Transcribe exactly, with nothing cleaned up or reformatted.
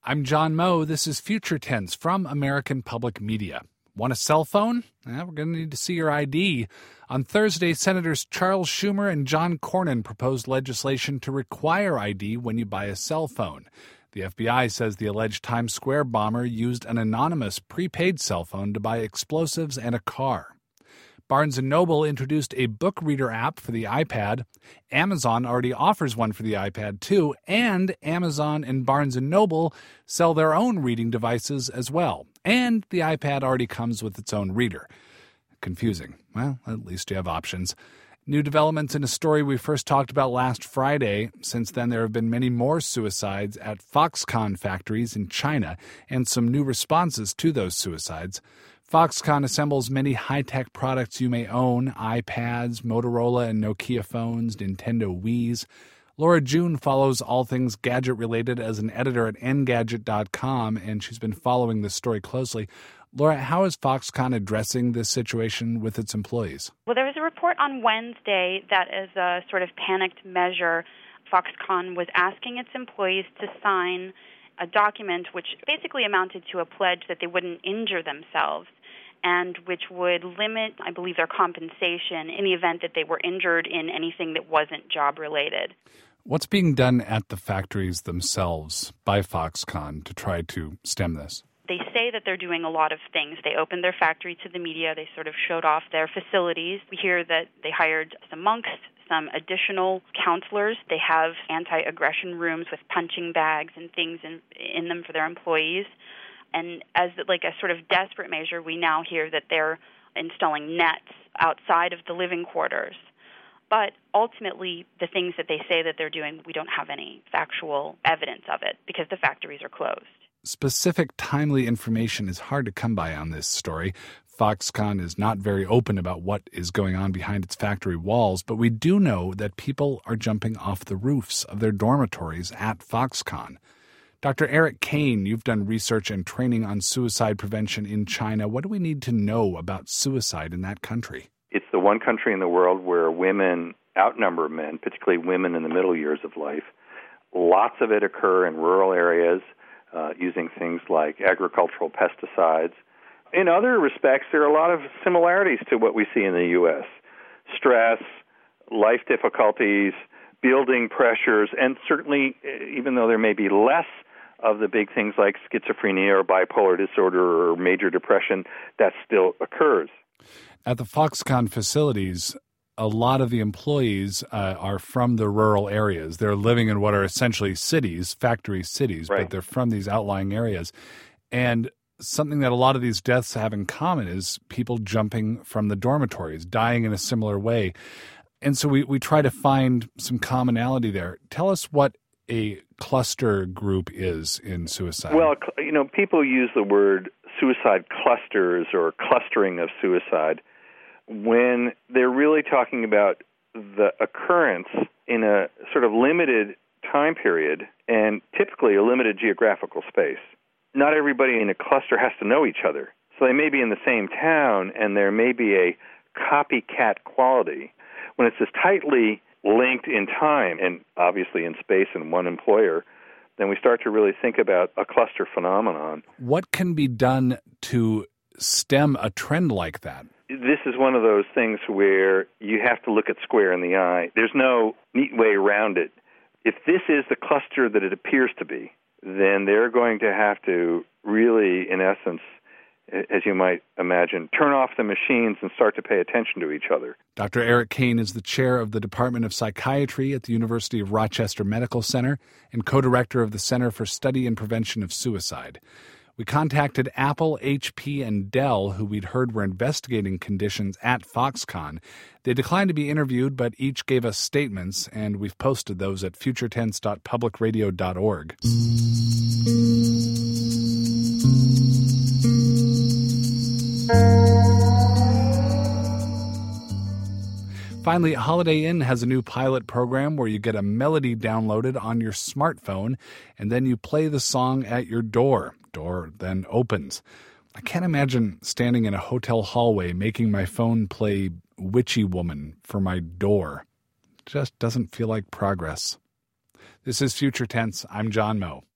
I'm John Moe. This is Future Tense from American Public Media. Want a cell phone? Eh, we're going to need to see your I D. On Thursday, Senators Charles Schumer and John Cornyn proposed legislation to require I D when you buy a cell phone. The F B I says the alleged Times Square bomber used an anonymous prepaid cell phone to buy explosives and a car. Barnes and Noble introduced a book reader app for the iPad. Amazon already offers one for the iPad too, and Amazon and Barnes and Noble sell their own reading devices as well. And the iPad already comes with its own reader. Confusing. Well, at least you have options. New developments in a story we first talked about last Friday. Since then, there have been many more suicides at Foxconn factories in China and some new responses to those suicides. Foxconn assembles many high-tech products you may own, iPads, Motorola and Nokia phones, Nintendo Wiis. Laura June follows all things gadget-related as an editor at Engadget dot com, and she's been following this story closely. Laura, how is Foxconn addressing this situation with its employees? Well, there was a report on Wednesday that as a sort of panicked measure, Foxconn was asking its employees to sign a document which basically amounted to a pledge that they wouldn't injure themselves and which would limit, I believe, their compensation in the event that they were injured in anything that wasn't job-related. What's being done at the factories themselves by Foxconn to try to stem this? They say that they're doing a lot of things. They opened their factory to the media. They sort of showed off their facilities. We hear that they hired some monks, some additional counselors. They have anti-aggression rooms with punching bags and things in, in them for their employees. And as like a sort of desperate measure, we now hear that they're installing nets outside of the living quarters. But ultimately, the things that they say that they're doing, we don't have any factual evidence of it because the factories are closed. Specific, timely information is hard to come by on this story. Foxconn is not very open about what is going on behind its factory walls, but we do know that people are jumping off the roofs of their dormitories at Foxconn. Doctor Eric Kane, you've done research and training on suicide prevention in China. What do we need to know about suicide in that country? It's the one country in the world where women outnumber men, particularly women in the middle years of life. Lots of it occur in rural areas uh, using things like agricultural pesticides. In other respects, there are a lot of similarities to what we see in the U S. Stress, life difficulties, building pressures, and certainly, even though there may be less of the big things like schizophrenia or bipolar disorder or major depression, that still occurs. At the Foxconn facilities, a lot of the employees uh, are from the rural areas. They're living in what are essentially cities, factory cities, right. But they're from these outlying areas. And something that a lot of these deaths have in common is people jumping from the dormitories, dying in a similar way. And so we, we try to find some commonality there. Tell us what a cluster group is in suicide. Well, you know, people use the word suicide clusters or clustering of suicide when they're really talking about the occurrence in a sort of limited time period and typically a limited geographical space. Not everybody in a cluster has to know each other. So they may be in the same town and there may be a copycat quality. When it's as tightly linked in time and obviously in space in one employer, then we start to really think about a cluster phenomenon. What can be done to stem a trend like that? This is one of those things where you have to look at square in the eye. There's no neat way around it. If this is the cluster that it appears to be, then they're going to have to really, in essence, as you might imagine, turn off the machines and start to pay attention to each other. Doctor Eric Kane is the chair of the Department of Psychiatry at the University of Rochester Medical Center and co-director of the Center for Study and Prevention of Suicide. We contacted Apple, H P, and Dell, who we'd heard were investigating conditions at Foxconn. They declined to be interviewed, but each gave us statements, and we've posted those at future tense dot public radio dot org. Finally, Holiday Inn has a new pilot program where you get a melody downloaded on your smartphone, and then you play the song at your door. Door then opens. I can't imagine standing in a hotel hallway making my phone play Witchy Woman for my door. It just doesn't feel like progress. This is Future Tense. I'm John Moe.